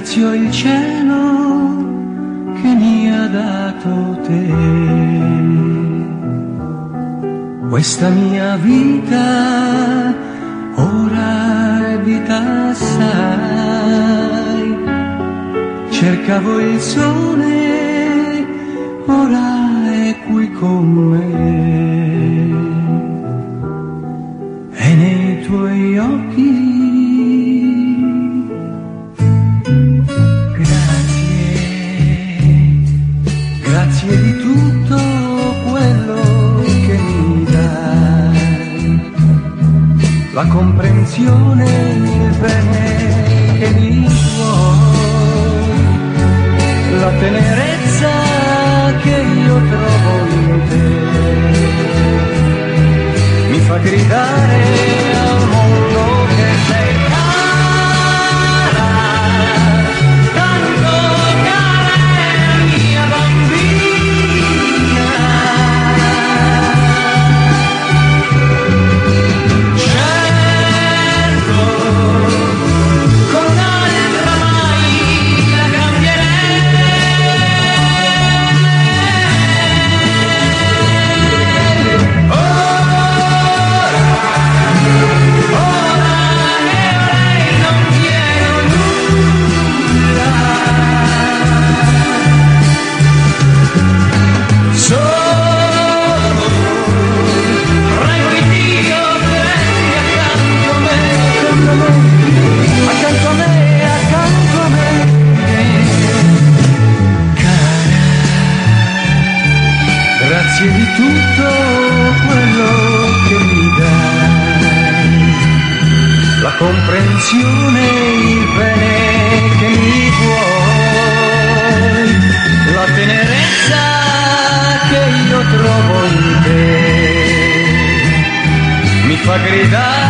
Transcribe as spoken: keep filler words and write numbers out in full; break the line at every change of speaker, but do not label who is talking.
ringrazio il cielo che mi ha dato te. Questa mia vita ora è vita assai. Cercavo il sole, ora è qui con me. E nei tuoi occhi grazie di tutto quello che mi dai, la comprensione, il bene che mi vuoi, la tenerezza che io trovo in te, mi fa gridare al mondo che sei cara, tanto cara è la mia bambina. Certo, con un'altra mai la cambierei. Ora, ora che lei non chiedo nulla, solo prego di Dio che resti accanto a me, accanto a me, accanto a me, cara. Grazie di tutto quello che mi dai, la comprensione, il bene che mi vuoi, la tenerezza che io trovo in te, mi fa gridare